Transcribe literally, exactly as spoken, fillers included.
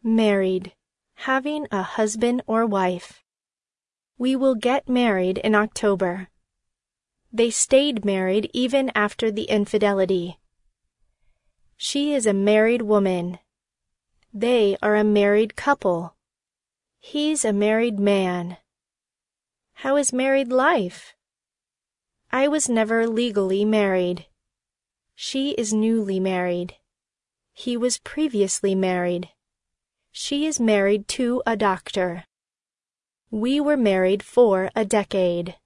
Married. Having a husband or wife. We will get married in October. They stayed married even after the infidelity. She is a married woman. They are a married couple. He's a married man. How is married life? I was never legally married. She is newly married. He was previously married. She is married to a doctor. We were married for a decade.